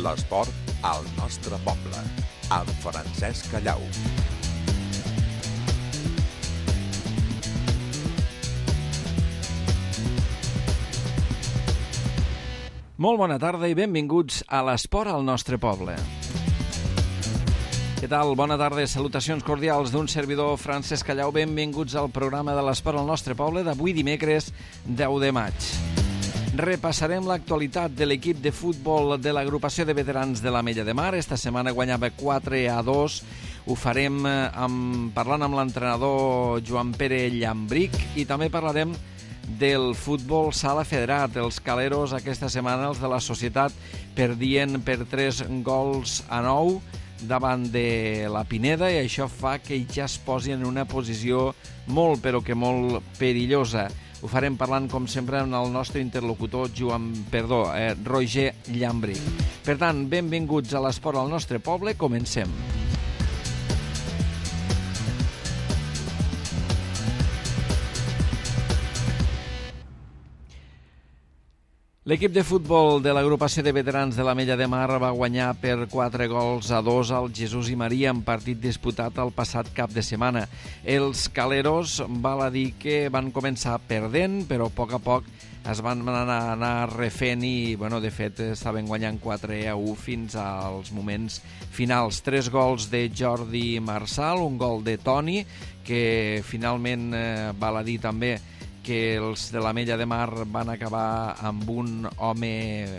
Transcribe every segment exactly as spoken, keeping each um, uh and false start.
L'esport al nostre poble, amb Francesc Callau. Molt bona tarda i benvinguts a l'esport al nostre poble. Què tal? Bona tarda, salutacions cordials d'un servidor, Francesc Callau. Benvinguts al programa de l'esport al nostre poble d'avui dimecres deu de maig. Repassarem l'actualitat de l'equip de futbol de l'agrupació de veterans de l'Ametlla de Mar. Esta setmana guanyava quatre a dos. Ho farem amb, parlant amb l'entrenador Joan Pere Llambric i també parlarem del futbol sala federat. Els caleros aquesta setmana, els de la societat, perdien per tres gols a nou davant de la Pineda i això fa que ja es posi en una posició molt però que molt perillosa. Ho farem parlant, com sempre, amb el nostre interlocutor, Joan, perdó, eh, Roger Llambric. Per tant, benvinguts a l'esport al nostre poble. Comencem. L'equip de futbol de l'agrupació de veterans de l'Ametlla de Mar va guanyar per quatre gols a dos al Jesús i Maria en partit disputat el passat cap de setmana. Els caleros, val a dir que van començar perdent, però a poc a poc es van anar, anar refent i, bueno, de fet, estaven guanyant quatre a u fins als moments finals. Tres gols de Jordi Marçal, un gol de Toni, que finalment, eh, val a dir també, que els de l'Ametlla de Mar van acabar amb un home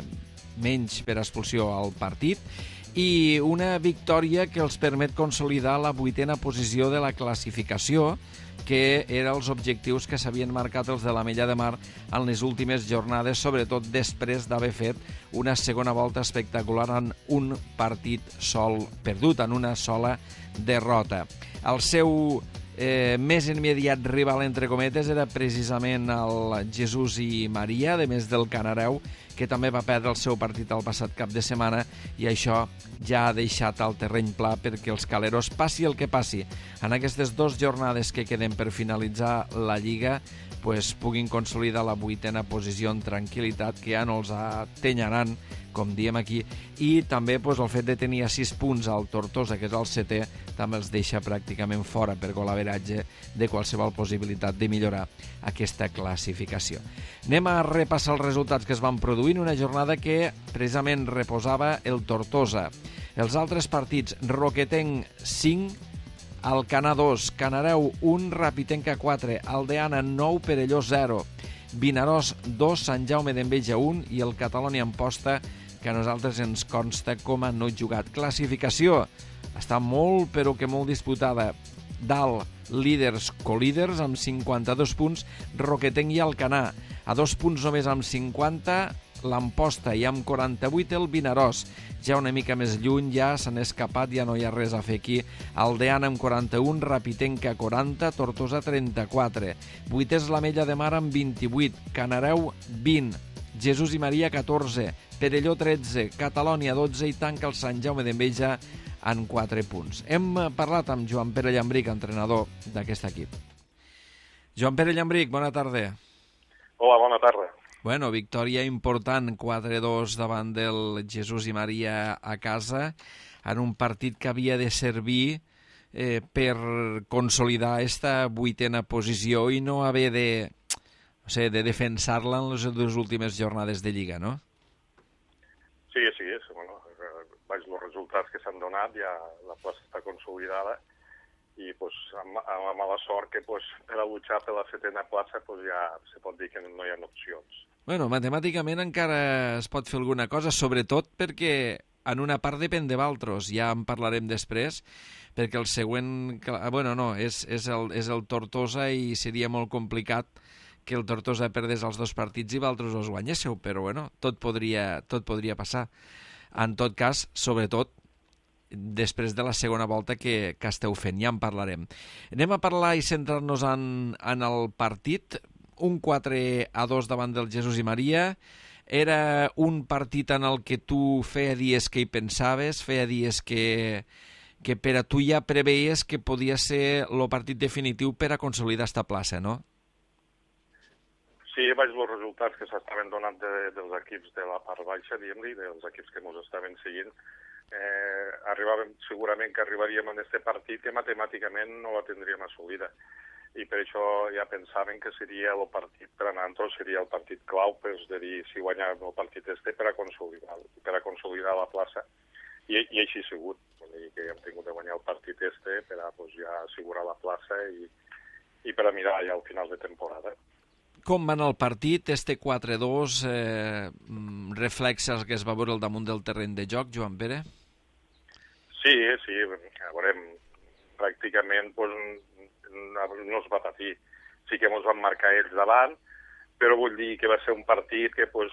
menys per expulsió al partit i una victòria que els permet consolidar la vuitena posició de la classificació, que eren els objectius que s'havien marcat els de l'Ametlla de Mar en les últimes jornades, sobretot després d'haver fet una segona volta espectacular en un partit sol perdut, en una sola derrota. El seu Eh, més immediat rival, entre cometes, era precisament el Jesús i Maria, a més del Canareu, que també va perdre el seu partit el passat cap de setmana, i això ja ha deixat el terreny pla perquè els caleros, passi el que passi, en aquestes dues jornades que queden per finalitzar la Lliga, pues, puguin consolidar la vuitena posició en tranquil·litat, que ja no els atenyaran, com diem aquí, i també pues, el fet de tenir a sis punts al Tortosa, que és el setè, també els deixa pràcticament fora per golaveratge de qualsevol possibilitat de millorar aquesta classificació. Anem a repassar els resultats que es van produir en una jornada que precisament reposava el Tortosa. Els altres partits: Roquetenc cinc, Alcanar dos, Canareu un, Rapitenca quatre, Aldeana nou, Perelló zero, Vinaròs dos, Sant Jaume d'Enveja un i el Catalunya Amposta, que a nosaltres ens consta com a no jugat. Classificació està molt però que molt disputada. Dalt, líders, colíders amb cinquanta-dos punts, Roquetenc i Alcanar. A dos punts només amb cinquanta, l'Amposta, i amb quaranta-vuit el Vinaròs. Ja una mica més lluny, ja s'han escapat, ja no hi ha res a fer aquí. Aldeana amb quaranta-un, Rapitenca quaranta, Tortosa trenta-quatre. Vuit és l'Ametlla de Mar amb vint-i-vuit, Canareu vint, Jesús i Maria catorze, Perelló tretze, Catalunya dotze i tanca el Sant Jaume d'Enveja en quatre punts. Hem parlat amb Joan Pere Llambric, entrenador d'aquest equip. Joan Pere Llambric, bona tarda. Hola, bona tarda. Bueno, victòria important, quatre a dos davant del Jesús i Maria a casa, en un partit que havia de servir eh, per consolidar esta vuitena posició i no haver de, no sé, de defensar-la en les dues últimes jornades de Lliga, no? Sí, sí, és, bueno, vaig, els resultats que s'han donat, ja la plaça està consolidada i pues, amb, amb la mala sort que pues, per a luchar per la setena plaça pues, ja se pot dir que no hi ha opcions. Bueno, matemàticament encara es pot fer alguna cosa, sobretot perquè en una part depèn de Valtros, ja en parlarem després, perquè el següent... Bueno, no, és, és, el, és el Tortosa i seria molt complicat que el Tortosa perdés els dos partits i Valtros els guanyéssiu, però bueno, tot podria, tot podria passar. En tot cas, sobretot, després de la segona volta que, que esteu fent, ja en parlarem. Anem a parlar i centrar-nos en, en el partit. Un quatre a dos davant del Jesús i Maria. Era un partit en el que tu feia dies que hi pensaves, feia dies que, que per a tu ja preveies que podia ser el partit definitiu per a consolidar esta plaça, no? Sí, vaig els resultats que s'estaven donant de, dels equips de la part baixa, diguem-li, dels equips que ens estaven seguint, eh, arribàvem, segurament que arribaríem en aquest partit que matemàticament no la tindríem assolida. I per això ja pensaven que seria el partit per a nosaltres, seria el partit clau, per de dir si guanyàvem el partit este per a consolidar, per a consolidar la plaça. I, i així ha sigut. Vull dir que hem tingut de guanyar el partit este per a pues, ja assegurar la plaça i, i per a mirar ja al final de temporada. Com va anar el partit? Este quatre dos eh, reflexa el que es va veure al damunt del terreny de joc, Joan Pere? Sí, sí, a veure, pràcticament pues, no es va patir. Sí que ens van marcar ells davant, però vull dir que va ser un partit que, pues,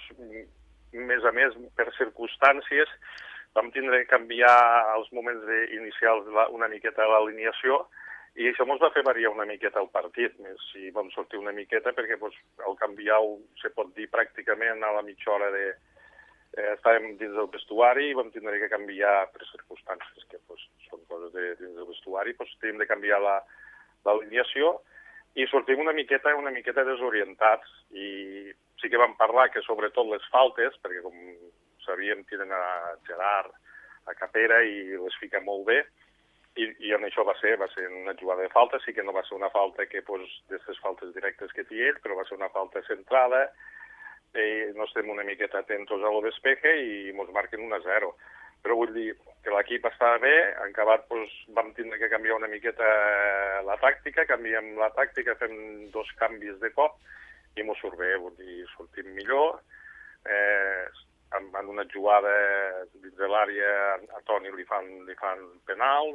més a més, per circumstàncies, vam tindre que canviar els moments inicials una miqueta l'alineació i això ens va fer variar una miqueta el partit. Més si vam sortir una miqueta perquè pues, al canviar-ho, se pot dir pràcticament a la mitja hora de... Eh, estàvem dins del vestuari i vam tindre que canviar per circumstàncies que pues, són coses de, dins del vestuari, pues, tenim de canviar la l'alineació i sortim una miqueta una miqueta desorientats i sí que vam parlar que sobretot les faltes, perquè com sabíem tenen a Gerard, a Capera i les fica molt bé i, i en això va ser, va ser una jugada de falta, sí que no va ser una falta que pues, d'aquestes faltes directes que té ell, però va ser una falta centrada i no estem una miqueta atentos a lo despeje i ens marquen un a zero. Però vull dir que l'equip estava bé, en acabat doncs, vam tindre que canviar una miqueta la tàctica, canviem la tàctica, fem dos canvis de cop i ens surt bé, vull dir, sortim millor. Eh, en, en una jugada dins de l'àrea a Toni li fan, li fan penal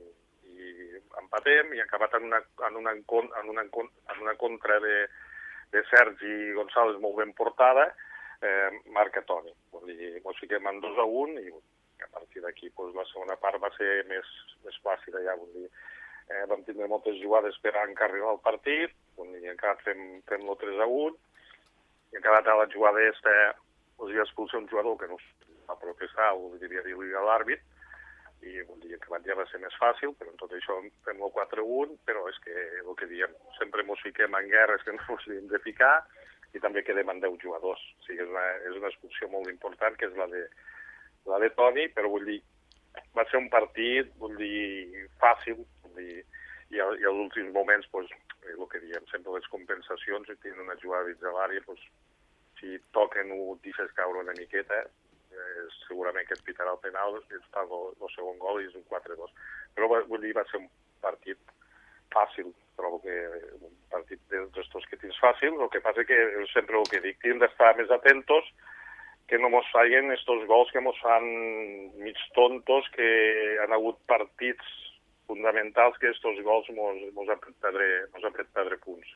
i empatem i en acabat en una, en una, en una, en una contra de, de Sergi González molt ben portada, eh, marca Toni. Vull dir, ens fiquem en dos a un i a partir d'aquí doncs, la segona part va ser més, més fàcil. Ja, vull dir, eh, vam tindre moltes jugades per encarrilar el partit, vull dir, encara fem, fem el tres a un, i encara a la jugada aquesta doncs, hi va expulsar un jugador que no va protestar, ho devia dir a l'àrbit, i vull dir, que ja va ser més fàcil, però en tot això fem el quatre a un, però és que el que diem, sempre ens fiquem en guerres que no ens hem de ficar, i també quedem en deu jugadors. O sigui, és una, és una expulsió molt important, que és la de la de Toni, però vull dir, va ser un partit, vull dir, fàcil, vull dir, i, a, i als últims moments, doncs, el que diem, sempre les compensacions, si tenen una jugada dins de l'àrea, doncs, si toquen ho deixes caure una miqueta, eh, segurament que et pitarà el penal, i es fa el, el segon gol i és un quatre dos. Però vull dir, va ser un partit fàcil, trobo que un partit d'estos que tens fàcil, el que passa que sempre el que dic, hem d'estar més atentos, que no mos fallen estos gols que mos fan mig tontos, que han hagut partits fonamentals que estos gols mos, mos han fet perdre, mos han fet perdre punts.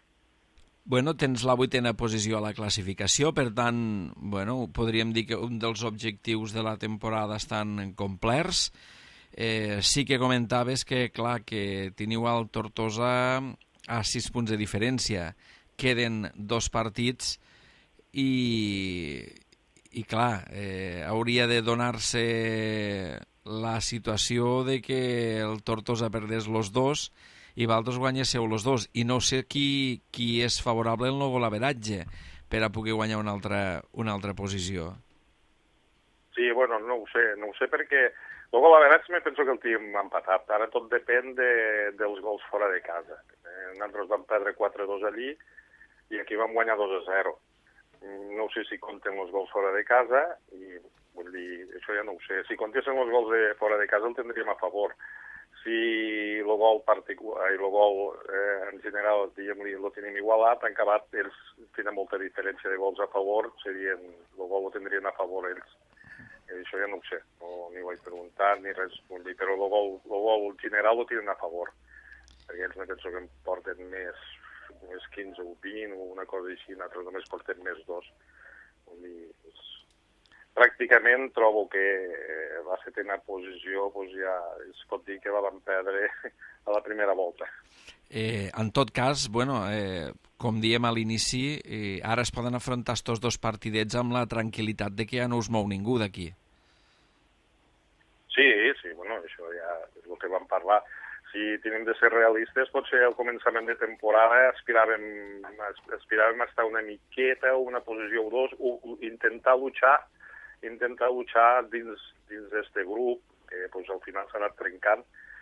Bueno, tens la vuitena posició a la classificació, per tant, bueno, podríem dir que un dels objectius de la temporada estan complerts. Eh, sí que comentaves que, clar, que teniu al Tortosa a sis punts de diferència. Queden dos partits i... I clar, eh, hauria de donar-se la situació de que el Tortosa perdés los dos i vosaltres guanyéssiu los dos. I no sé qui, qui és favorable en el golaveratge per a poder guanyar una altra, una altra posició. Sí, bueno, no ho sé, no ho sé perquè el golaveratge me penso que el tenim empatat. Ara tot depèn de, dels gols fora de casa. Eh, nosaltres vam perdre quatre dos allí i aquí vam guanyar dos a zero. No sé si compten els gols fora de casa i vull dir, això ja no ho sé. Si comptessin els gols de fora de casa el tindríem a favor. Si el gol particular, el gol eh, en general diguem-li el tenim igualat, en acabat ells tenen molta diferència de gols a favor, serien, el gol ho tindrien a favor ells. I això ja no ho sé, no, ni ho vaig preguntar ni res, vull dir, però el gol, el gol general ho tenen a favor, perquè ells me penso que em porten més més quinze o vint o una cosa així, nosaltres només portem més dos. Vull dir, és... Pràcticament trobo que la setena posició pues, ja es pot dir que la vam perdre a la primera volta. Eh, en tot cas, bueno, eh, com diem a l'inici, eh, ara es poden afrontar estos dos partidets amb la tranquil·litat de que ja no us mou ningú d'aquí. Sí, sí, bueno, això ja és el que vam parlar. si tenim de ser realistes, potser al començament de temporada aspiràvem, aspiràvem a estar una miqueta o una posició o dos, o, o intentar luchar, intentar luchar dins dins d'este grup, que pues, al final s'ha anat trencant.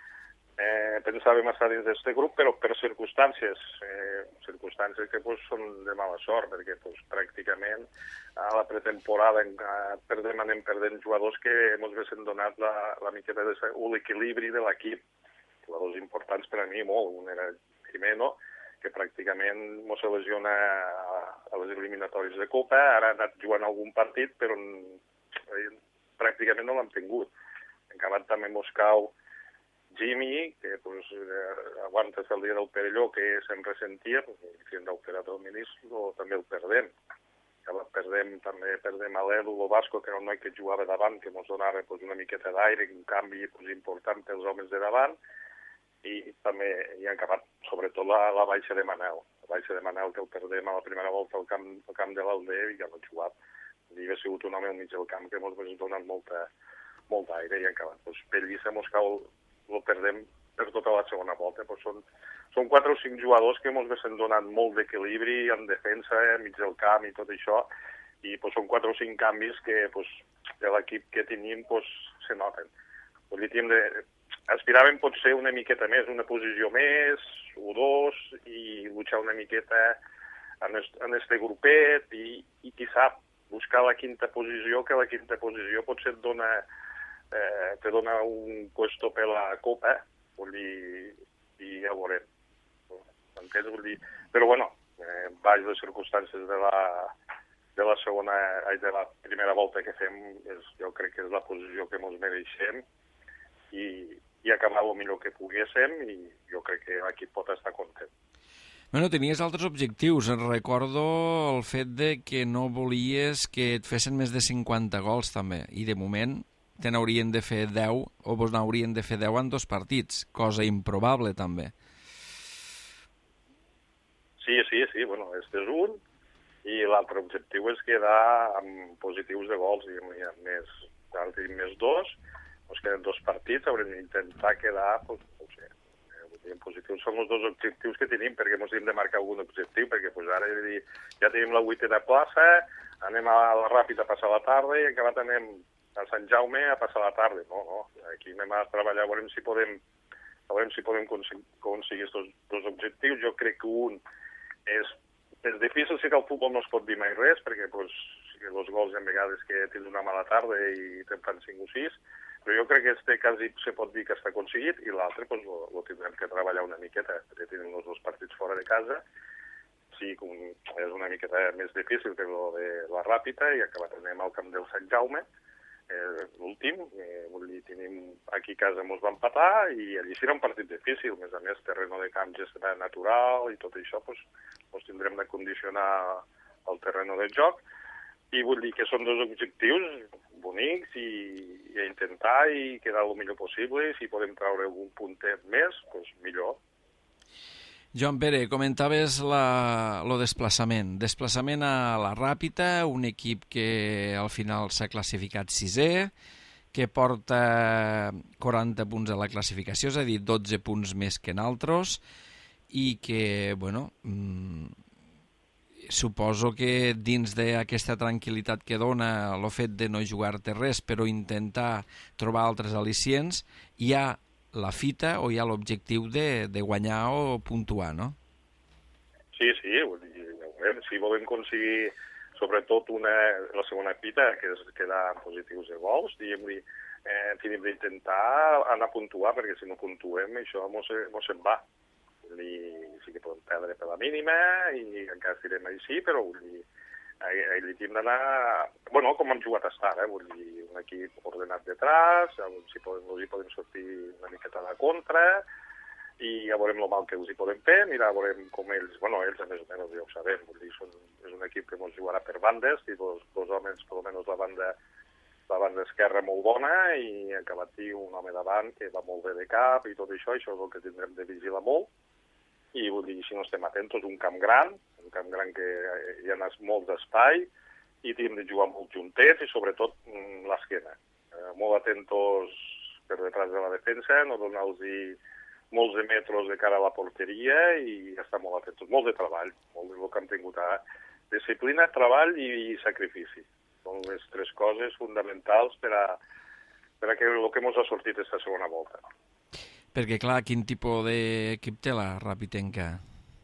Eh, pensàvem estar dins d'aquest grup, però per circumstàncies, eh, circumstàncies que pues, són de mala sort, perquè pues, pràcticament a la pretemporada eh, perdem, anem perdent jugadors que ens haguessin donat la, la miqueta de l'equilibri de l'equip, jugadors importants per a mi, molt. Un era Jimeno, que pràcticament ens lesiona a, a les eliminatòries de Copa, ara ha anat jugant algun partit, però eh, pràcticament no l'hem tingut. En acabat també mos cau Jimmy, que pues, eh, aguanta el dia del Perelló, que sempre sentia, pues, si hem d'operar el ministre, també el perdem. Acabat perdem, també perdem a l'Edu Lobasco, que era un noi que jugava davant, que ens donava pues, una miqueta d'aire, un canvi pues, important pels homes de davant, i també hi ha acabat, sobretot, la, la baixa de Manel. La baixa de Manel, que el perdem a la primera volta al camp, al camp de l'Aldea, i ja no ha jugat. I ha sigut un home al mig del camp que ens ha donat molta, molt d'aire, i ha acabat. Pues, Pellissa mos cau el perdem per tota la segona volta. Pues són, són quatre o cinc jugadors que ens haguessin donat molt d'equilibri en defensa, eh, mig del camp i tot això, i pues, són quatre o cinc canvis que pues, de l'equip que tenim pues, se noten. Vull dir, de, aspiràvem potser una miqueta més, una posició més, o dos, i luchar una miqueta en este grupet, i, i qui sap, buscar la quinta posició, que la quinta posició potser et dona Eh, te dona un puesto per la Copa, vull dir, i ja ho veurem. Entens? Vull dir, però bueno, eh, baix les circumstàncies de la, de la segona, de la primera volta que fem, és, jo crec que és la posició que ens mereixem, i, i acabar el millor que poguéssim, i jo crec que l'equip pot estar content. Bueno, tenies altres objectius. Recordo el fet de que no volies que et fessin més de cinquanta gols, també, i de moment te n'haurien de fer deu, o vos n'haurien de fer deu en dos partits, cosa improbable, també. Sí, sí, sí, bueno, este és un, i l'altre objectiu és quedar amb positius de gols, i ha més, ara tenim més dos, ens queden dos partits, haurem d'intentar quedar, doncs, no sé, eh, positius són els dos objectius que tenim, perquè ens hem de marcar algun objectiu, perquè pues, ara ja tenim la vuitena plaça, anem a la Ràpita a passar la tarda, i acabat anem a Sant Jaume a passar la tarda. No, no, aquí anem a treballar, veurem si podem, veurem si podem aconseguir aquests dos objectius. Jo crec que un és, és difícil, sí que el futbol no es pot dir mai res, perquè pues, els gols hi ha vegades que tens una mala tarda i te'n fan cinc o sis, però jo crec que este quasi se pot dir que està aconseguit, i l'altre pues, lo, lo tindrem que treballar una miqueta, perquè tenim els dos partits fora de casa. Sí, és una miqueta més difícil que lo de la Ràpita, i acabat anem al camp del Sant Jaume, eh, l'últim, eh, vull dir, tenim aquí a casa ens va empatar, i allí serà un partit difícil. A més a més, terreno de camp ja serà natural, i tot això pues, pues tindrem de condicionar el terreno de joc, i vull dir que són dos objectius bonics, i, i a intentar i quedar el millor possible, i si podem treure algun puntet més, pues millor. Joan Pere, comentaves la, lo desplaçament. Desplaçament a la Ràpita, un equip que al final s'ha classificat sisè, que porta quaranta punts a la classificació, és a dir, dotze punts més que naltros, i que, bueno, mmm, suposo que dins d'aquesta tranquil·litat que dona el fet de no jugar-te res, però intentar trobar altres al·licients, hi ha la fita o hi ha l'objectiu de, de guanyar o puntuar, no? Sí, sí, vull dir, si volem aconseguir sobretot una, la segona fita, que és quedar positius de gols, diguem-li, eh, tenim d'intentar anar a puntuar, perquè si no puntuem això mos, mos se'n va. Vull dir, sí que podem perdre per la mínima i encara estirem així, però vull dir, li hem d'anar, bueno, com hem jugat a estar, eh? Vull dir, un equip ordenat detrás, si podem, hi podem sortir una miqueta de contra, i ja veurem el mal que els hi podem fer, mira, veurem com ells, bueno, ells a més o menys ja ho sabem, vull dir, són, és un equip que ens jugarà per bandes, i dos, dos homes, per almenys la banda, la banda esquerra molt bona, i ha acabat dir un home davant que va molt bé de cap, i tot això, això és el que tindrem de vigilar molt, i vull dir, si no estem atentos, un camp gran, un camp gran que hi ha molt d'espai, i tenim de jugar molt juntets, i sobretot l'esquena. Eh, molt atentos per detrás de la defensa, no donar-los molts de metros de cara a la porteria i estar molt atents. Molt de treball, molt de el que hem tingut ara. Disciplina, treball i, i sacrifici. Són les tres coses fonamentals per a, per a que el que ens ha sortit aquesta segona volta. Perquè, clar, quin tipus d'equip té la Rapitenca?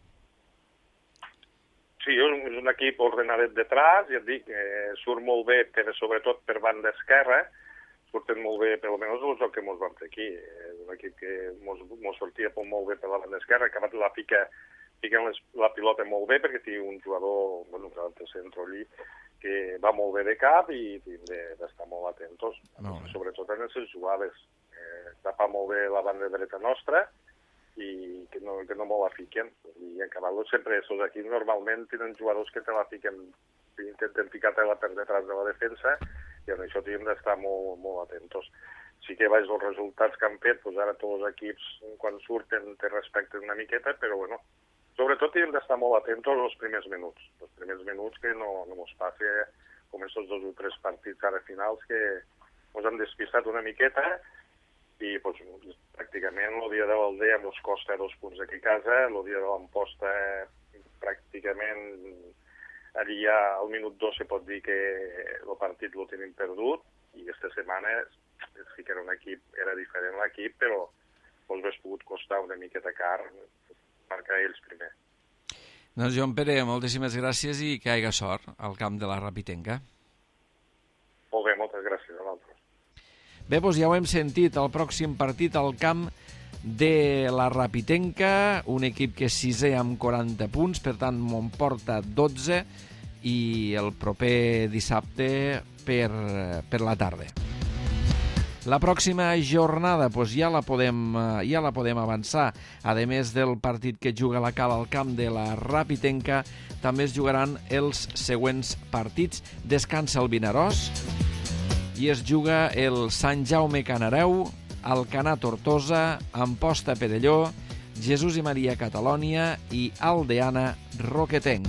Sí, és un equip ordenadet detrás, ja et dic, eh, surt molt bé, però sobretot per banda esquerra, surten molt bé, per almenys el joc que ens vam fer aquí. És un equip que ens sortia molt bé per la banda esquerra, acabat la pica, piquen les, la pilota molt bé, perquè té un jugador, bueno, un altre centre allí, que va molt bé de cap i hem d'estar molt atentos, molt sobretot en les jugades. Eh, tapar molt bé la banda dreta nostra, i que no, que no me la fiquen. I en acabat sempre, els equips normalment tenen jugadors que te la fiquen, intenten ficar-te-la per detrás de la defensa, i en això hem d'estar molt, molt atentos. Sí que vaig els resultats que han fet, doncs ara tots els equips, quan surten, te respecten una miqueta, però bueno, sobretot hem d'estar molt atentos als primers minuts. Els primers minuts que no, no ens passi com aquests dos o tres partits ara finals que ens han despistat una miqueta, i pues, pràcticament el dia de l'Aldea ens costa dos punts aquí a casa, el dia de l'Amposta pràcticament allí ja al minut dos se pot dir que el partit el tenim perdut, i aquesta setmana sí que era un equip, era diferent l'equip, però ens hauria pogut costar una miqueta car marcar ells primer. Doncs Joan Pere, moltíssimes gràcies i que hi hagi sort al camp de la Rapitenca. Molt bé, moltes gràcies a l'altre. Bé, doncs ja ho hem sentit, el pròxim partit al camp de la Rapitenca, un equip que és sisè amb quaranta punts, per tant me'n porta dotze, i el proper dissabte per, per la tarda. La pròxima jornada doncs ja la podem, ja la podem avançar. A més del partit que juga la Cala al camp de la Rapitenca, també es jugaran els següents partits. Descansa el Vinaròs, i es juga el Sant Jaume Canareu, Alcanar Tortosa, Amposta Perelló, Jesús i Maria Catalònia i Aldeana Roquetenc.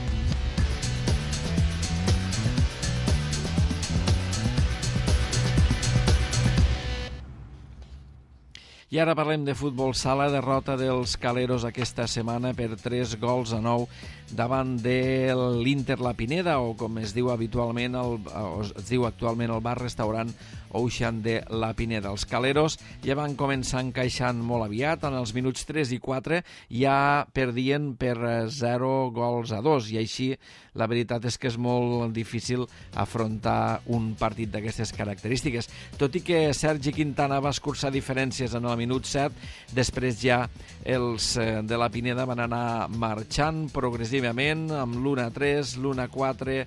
I ara parlem de futbol sala, derrota dels Caleros aquesta setmana per tres gols a nou davant de l'Inter La Pineda, o com es diu habitualment, el, es diu actualment el bar-restaurant Ocean de La Pineda. Els Caleros ja van començar encaixant molt aviat, en els minuts tres i quatre ja perdien per zero gols a dos, i així la veritat és que és molt difícil afrontar un partit d'aquestes característiques. Tot i que Sergi Quintana va escurçar diferències en el minut set, després ja els de La Pineda van anar marxant progressivament amb l'u a tres, l'u a quatre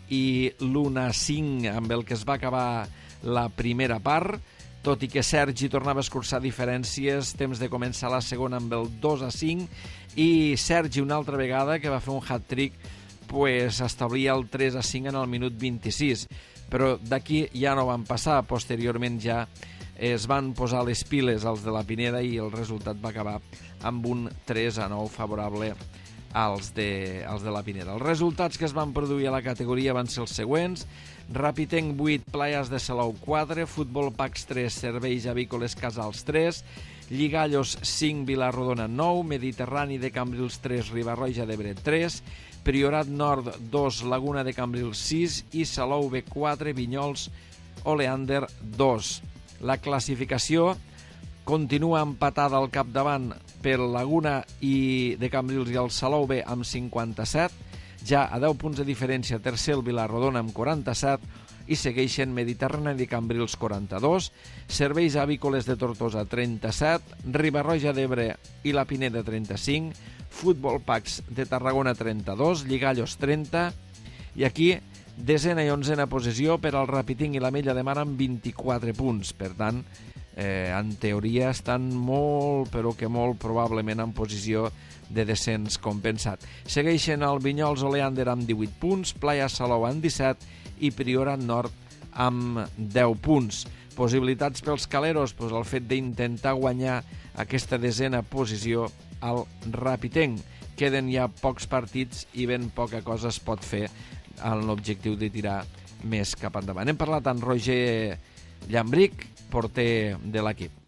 i l'u a cinc, amb el que es va acabar la primera part, tot i que Sergi tornava a escurçar diferències, temps de començar la segona amb el dos a cinc, i Sergi una altra vegada, que va fer un hat-trick, pues, establia el tres a cinc en el minut vint-i-sis, però d'aquí ja no van passar. Posteriorment ja es van posar les piles als de La Pineda i el resultat va acabar amb un tres a nou favorable als de, als de La Pineda. Els resultats que es van produir a la categoria van ser els següents: Rapitenc vuit, Playas de Salou quatre, Futbol Pacs tres, Serveis Avícoles Casals tres, Lligallos cinc, Vilarrodona nou, Mediterrani de Cambrils tres, Riba-roja d'Ebre tres, Priorat Nord dos, Laguna de Cambrils sis i Salou B quatre, Vinyols Oleander dos. La classificació continua empatada al capdavant per Laguna i de Cambrils i el Salou B amb cinquanta-set, ja a deu punts de diferència tercer el Vilarrodona amb quaranta-set, i segueixen Mediterrani de Cambrils quaranta-dos, Serveis Avícoles de Tortosa trenta-set, Riba-roja d'Ebre i La Pineda trenta-cinc, Futbol Pacs de Tarragona trenta-dos, Lligallos trenta, i aquí desena i onzena posició per al Rapitenc i l'Ametlla de Mar amb vint-i-quatre punts. Per tant, eh, en teoria estan molt, però que molt probablement en posició de descens compensat. Segueixen el Vinyols Oleander amb divuit punts, Playas Salou amb disset i Priorat Nord amb deu punts. Possibilitats pels Caleros, doncs el fet d'intentar guanyar aquesta desena posició al Rapitenc. Queden ja pocs partits i ben poca cosa es pot fer amb l'objectiu de tirar més cap endavant. Hem parlat amb Roger Llambric, porter de l'equip.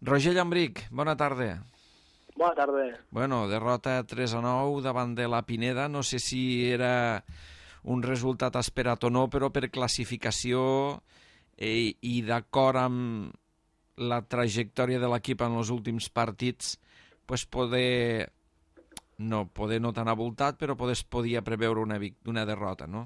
Roger Llambric, bona tarda. Bona tarda. Bueno, derrota tres a nou davant de la Pineda. No sé si era un resultat esperat o no, però per classificació eh, i d'acord amb la trajectòria de l'equip en els últims partits, pues poder, no, poder no tan avoltat, però poder, es podia preveure una, una derrota, no?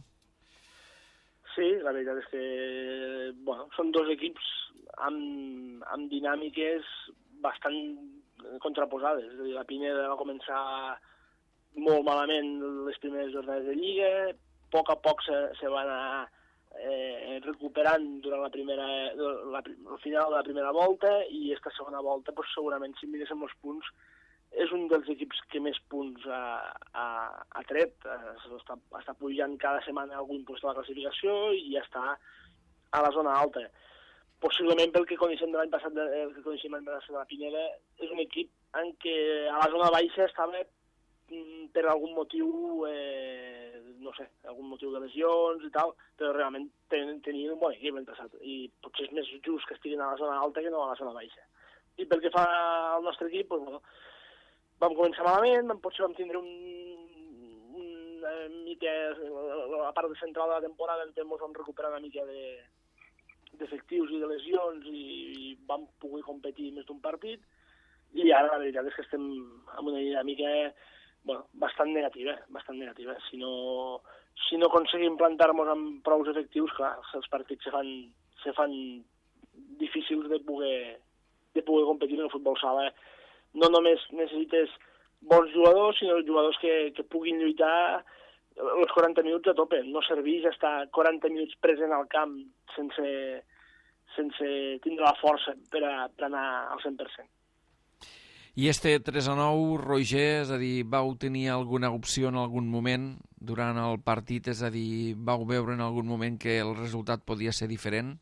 Sí, la veritat és que bueno, són dos equips amb, amb dinàmiques bastant contraposades. És a dir, la Pineda va començar molt malament les primeres jornades de Lliga, a poc a poc se, se va anar eh, recuperant durant la primera, la, el final de la primera volta, i aquesta segona volta, pues, segurament, si miréssim els punts, és un dels equips que més punts ha, ha, ha tret. Està, està pujant cada setmana algun lloc de la classificació i ja està a la zona alta. Possiblement pel que coneixem de l'any passat, el que coneixem l'any passat de la Pineda, és un equip en què a la zona baixa estava per algun motiu, eh, no sé, algun motiu de lesions i tal, però realment ten, tenien un bon equip l'any passat, i potser és més just que estiguin a la zona alta que no a la zona baixa. I pel que fa al nostre equip, doncs, bueno, vam començar malament, potser vam tindre un, un, una mica, la part central de la temporada en què ens vam recuperar una mica de, d'efectius i de lesions i, i vam poder competir més d'un partit, i ara la veritat és que estem en una dinàmica bueno, bastant negativa, bastant negativa. Si no, si no aconseguim plantar-nos amb prou efectius, clar, els partits se fan, se fan difícils de poder, de poder competir en el futbol sala. No només necessites bons jugadors, sinó jugadors que, que puguin lluitar els quaranta minuts a tope. No serveix estar quaranta minuts present al camp sense, sense tindre la força per, a, per anar al cent per cent. I este tres a nou, Roger, és a dir, vau tenir alguna opció en algun moment durant el partit? És a dir, vau veure en algun moment que el resultat podia ser diferent?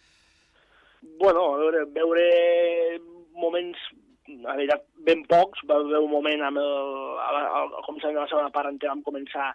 Bueno, a veure, veure moments, a veritat, ben pocs. Va haver un moment amb el, al començament de la segona part en què vam començar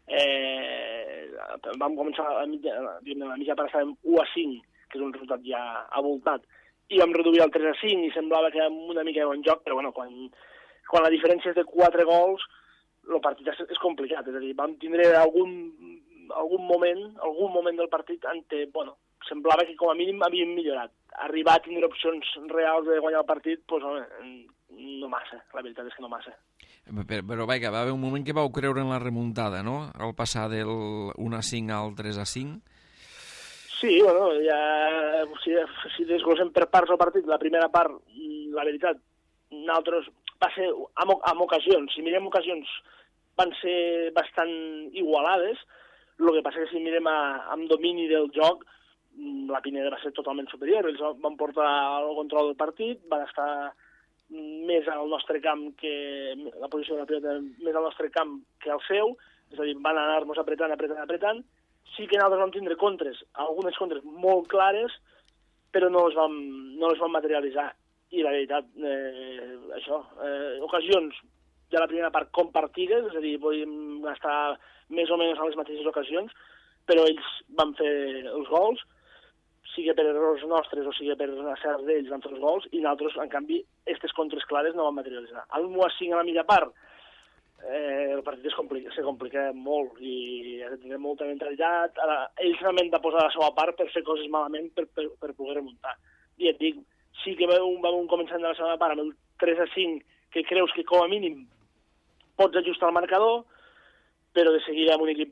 eh, vam començar a mitja, a mitja part estàvem u a cinc, que és un resultat ja avoltat, i vam reduir el tres a cinc i semblava que era una mica de bon joc, però bueno, quan, quan la diferència és de quatre gols, el partit és, és complicat. És a dir, vam tindre algun, algun moment, algun moment del partit en què, bueno, semblava que com a mínim havíem millorat. Arribar a tindre opcions reals de guanyar el partit, doncs, home, no massa, la veritat és que no massa. Però, però vaja, va haver un moment que vau creure en la remuntada, no? Al passar del un a cinc al tres a cinc. Sí, bueno, ja, si, si desglosem per parts el partit, la primera part, la veritat, nosaltres, va ser amb, amb ocasions, si mirem ocasions, van ser bastant igualades. El que passa és que si mirem a, amb domini del joc, la Pineda va ser totalment superior. Ells van portar el control del partit, van estar més al nostre camp que la posició de la pilota, més al nostre camp que al seu, és a dir, van anar-nos apretant, apretant, apretant. Sí que nosaltres vam tindre contres, algunes contres molt clares, però no les vam, no les vam materialitzar. I la veritat, eh, això, eh, ocasions de la primera part compartides, és a dir, podíem estar més o menys a les mateixes ocasions, però ells van fer els gols, sigui per errors nostres o sigui per acerts d'ells van fer els gols, i nosaltres, en canvi, aquestes contres clares no van materialitzar. Al u a cinc a la mitja part, eh, el partit es complica, se complica molt i ha de tenir molta mentalitat. Ara, ells realment de posar la seva part per fer coses malament per, per, per poder remuntar. I et dic, sí que vam, vam començar de la segona part amb el tres a cinc, que creus que com a mínim pots ajustar el marcador, però de seguida amb un equip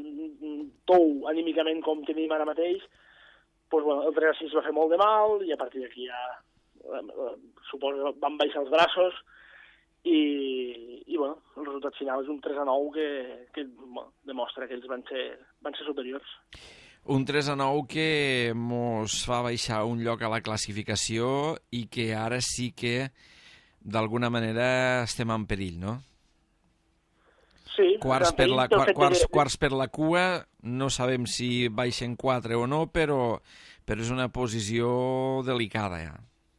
tou anímicament com tenim ara mateix, doncs, bueno, el tres a sis va fer molt de mal, i a partir d'aquí ja suposo que van baixar els braços, i, i bueno, el resultat final és un tres a nou que, que bueno, demostra que ells van ser, van ser superiors. Un tres a nou que mos fa baixar un lloc a la classificació i que ara sí que d'alguna manera estem en perill, no? Sí. Quarts per la, quarts, quarts per la cua, no sabem si baixen quatre o no, però, però és una posició delicada ja.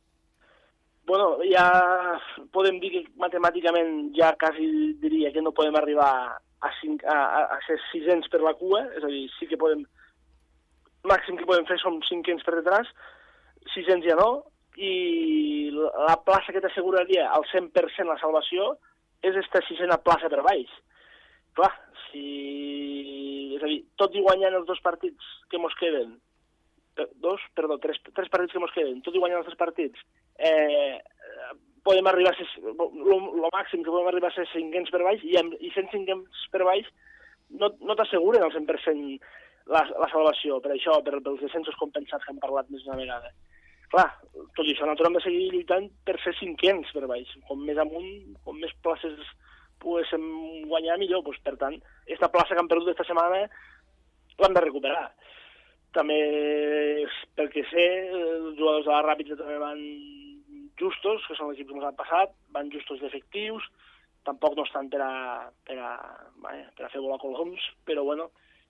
Bueno, ja podem dir que matemàticament ja quasi diria que no podem arribar a, cinc, a, a ser sisens per la cua, és a dir, sí que podem, màxim que podem fer som cinquens per detrás, sisens ja no, i la plaça que t'asseguraria al cent per cent la salvació és esta sisena plaça per baix. Clar, si... És a dir, tot i guanyant els dos partits que mos queden, dos, perdó, tres, tres partits que mos queden, tot i guanyant els tres partits, eh, podem arribar a ser, el màxim que podem arribar a ser cinquens per baix, i, amb, i sent cinquens per baix no, no t'asseguren al cent per cent la, la salvació, per això, per, pels descensos compensats que hem parlat més d'una vegada. Clar, tot i això, nosaltres hem de seguir lluitant per ser cinquens per baix. Com més amunt, com més places poguéssim guanyar, millor. Pues, per tant, aquesta plaça que hem perdut aquesta setmana l'hem de recuperar. També, pel que sé, els jugadors de la Ràpida també van justos, que són l'equip que ens han passat, van justos d'efectius, tampoc no estan per a, per a, bé, per a fer volar coloms, però bueno,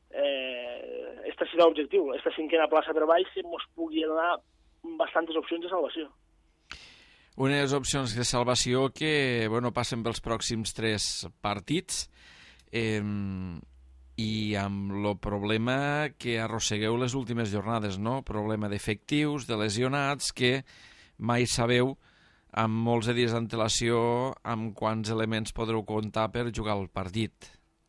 eh, este serà l'objectiu, aquesta cinquena plaça per baix que ens pugui donar bastantes opcions de salvació. Unes opcions de salvació que bueno, passen pels pròxims tres partits eh, i amb el problema que arrossegueu les últimes jornades, no? Problema d'efectius, de lesionats, que mai sabeu amb molts de dies d'antelació amb quants elements podreu comptar per jugar el partit.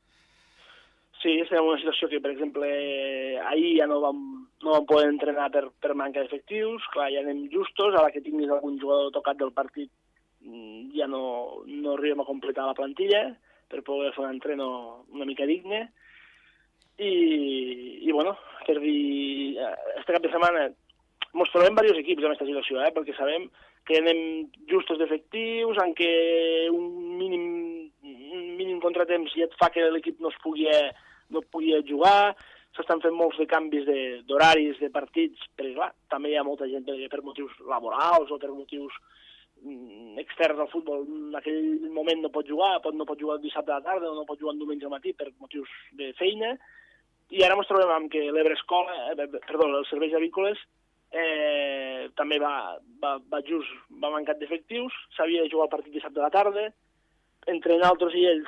Sí, estem en una situació que, per exemple, ahir ja no vam, no vam poder entrenar per, per manca d'efectius, clar, ja anem justos, a la que tinguis algun jugador tocat del partit ja no, no arribem a completar la plantilla per poder fer un entreno una mica digne, i, i bueno, per dir, este cap de setmana ens trobem diversos equips en aquesta situació, eh, perquè sabem que anem justos d'efectius, en què un mínim, un mínim contratemps ja et fa que l'equip no es pugui no podia jugar, s'estan fent molts de canvis d'horaris, de, de partits, perquè clar, també hi ha molta gent per, per motius laborals o per motius mm, externs al futbol, en aquell moment no pot jugar, pot, no pot jugar el dissabte a la tarda o no pot jugar el diumenge al matí per motius de feina, i ara ens trobem amb que l'Ebre Escola, eh, perdó, els serveis avícoles, eh, també va, va, va just, va mancat d'efectius, s'havia de jugar el partit dissabte a la tarda, entre nosaltres i ells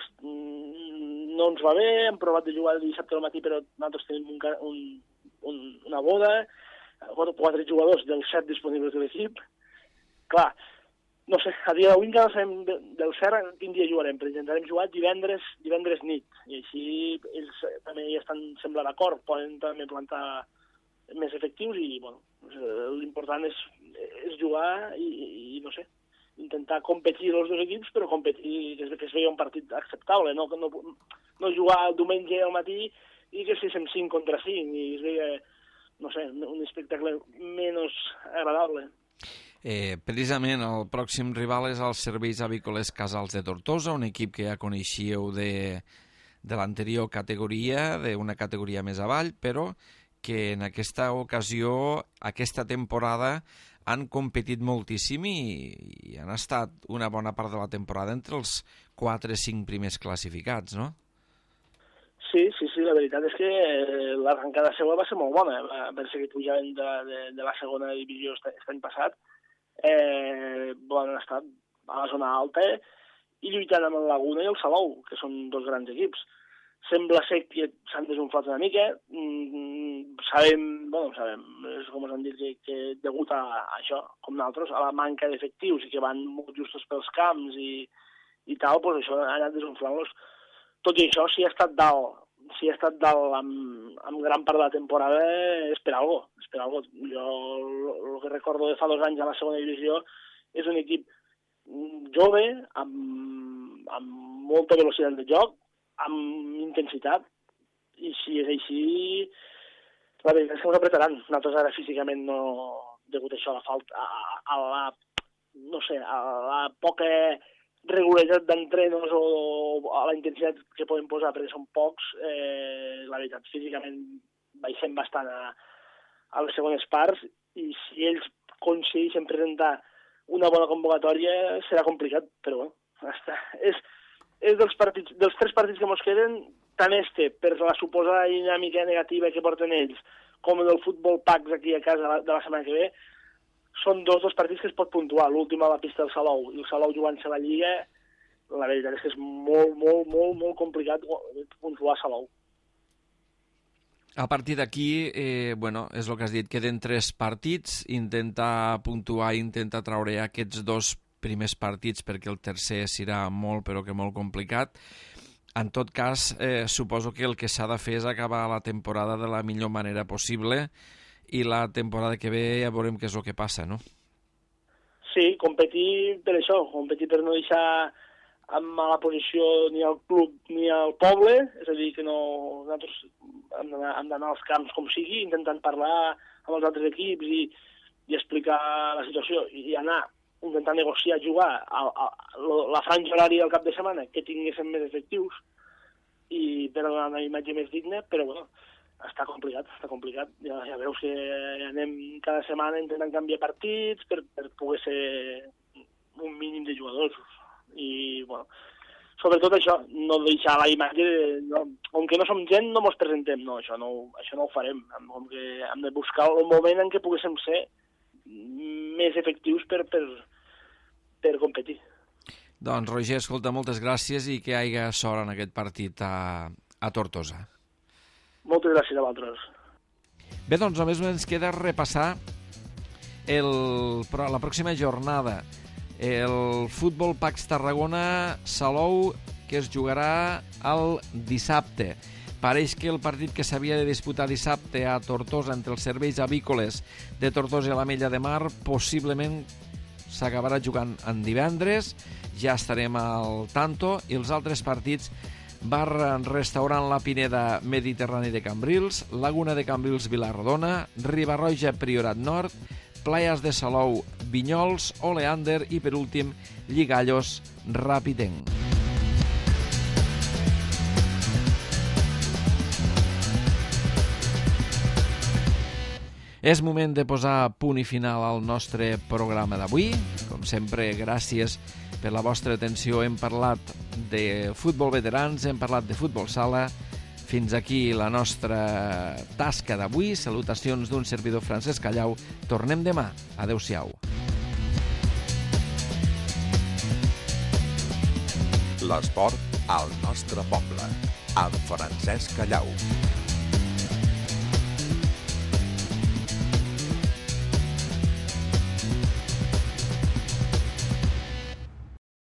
no ens va bé, hem provat de jugar el dissabte al matí, però nosaltres tenim un, un, un, una boda, quatre jugadors dels set disponibles de l'equip. Clar, no sé, a dia d'avui encara no sabem del cert quin dia jugarem, però intentarem jugar divendres, divendres nit, i així ells també hi estan, sembla d'acord, poden també plantar més efectius i, bueno, l'important és, és jugar i, i, no sé, intentar competir els dos equips, però competir des que es veia un partit acceptable, no, no, no jugar el diumenge al matí i que féssim cinc contra cinc i es veia, no sé, un espectacle menys agradable. Eh, precisament el pròxim rival és els Serveis Avícoles Casals de Tortosa, un equip que ja coneixíeu de, de l'anterior categoria, d'una categoria més avall, però que en aquesta ocasió, aquesta temporada, han competit moltíssim i, i han estat una bona part de la temporada entre els quatre o cinc primers classificats, no? Sí, sí, sí, la veritat és que l'arrencada seva va ser molt bona, va haver seguit pujant de, de, de la segona divisió aquest any passat, eh, bon, han estat a la zona alta i lluitant amb el Laguna i el Salou, que són dos grans equips. Sembla ser que s'han desunflat una mica, mm, sabem, bueno, sabem, és com us han dit, que, que degut a, a això, com nosaltres, a la manca d'efectius i que van molt justos pels camps i, i tal, doncs això ha anat desunflant-los. Tot i això, si ha estat dalt, si ha estat dalt amb, amb gran part de la temporada, és per algo, és per algo. Jo el que recordo de fa dos anys a la segona divisió és un equip jove, amb, amb molta velocitat de joc, amb intensitat, i si és així, la veritat és que ens apretaran. Nosaltres ara físicament no, degut a això, a la falta, a, a la, no sé, a la poca regularitat d'entrenos o a la intensitat que podem posar, perquè són pocs, eh, la veritat, físicament baixem bastant a, a les segones parts, i si ells aconsegueixen presentar una bona convocatòria serà complicat, però bueno, està. És, és dels, partits, dels tres partits que ens queden, tant este, per la suposada dinàmica negativa que porten ells, com del futbol Pax aquí a casa de la setmana que ve, són dos dos partits que es pot puntuar. L'últim a la pista del Salou, i el Salou jugant-se la Lliga, la veritat és que és molt, molt, molt, molt complicat puntuar a Salou. A partir d'aquí, eh, bueno, és el que has dit, queden tres partits, intentar puntuar, intentar traure aquests dos primers partits perquè el tercer serà molt, però que molt complicat. En tot cas, eh, suposo que el que s'ha de fer és acabar la temporada de la millor manera possible i la temporada que ve ja veurem què és el que passa, no? Sí, competir per això, competir per no deixar en mala posició ni al club ni al poble, és a dir, que no, nosaltres hem d'anar als camps com sigui, intentant parlar amb els altres equips i, i explicar la situació i anar, intentar negociar, jugar a, a, a la franja horària del cap de setmana que tinguéssim més efectius i per donar una imatge més digna, però bueno, està complicat, està complicat. Ja, ja veus que anem cada setmana intentant canviar partits per, per poder ser un mínim de jugadors. I, bueno, sobretot això, no deixar la imatge, no, com que no som gent no mos presentem, no, això no, això no ho farem, com que hem de buscar el moment en què poguéssim ser més efectius per, per, per competir. Doncs, Roger, escolta, moltes gràcies i que hi hagi sort en aquest partit a, a Tortosa. Moltes gràcies a vosaltres. Bé, doncs només ens queda repassar el, la pròxima jornada. El Futbol Pax Tarragona Salou, que es jugarà el dissabte. Pareix que el partit que s'havia de disputar dissabte a Tortosa entre els serveis avícoles de Tortosa i l'Ametlla de Mar possiblement s'acabarà jugant en divendres, ja estarem al tanto, i els altres partits: bar restaurant La Pineda Mediterrani de Cambrils, Laguna de Cambrils Vilarrodona, Ribarroja Priorat Nord, Playas de Salou Vinyols, Oleander i, per últim, Lligallos Ràpidenc. És moment de posar punt i final al nostre programa d'avui. Com sempre, gràcies per la vostra atenció. Hem parlat de futbol veterans, hem parlat de futbol sala. Fins aquí la nostra tasca d'avui. Salutacions d'un servidor, Francesc Callau. Tornem demà. Adéu-siau. L'esport al nostre poble, amb Francesc Callau.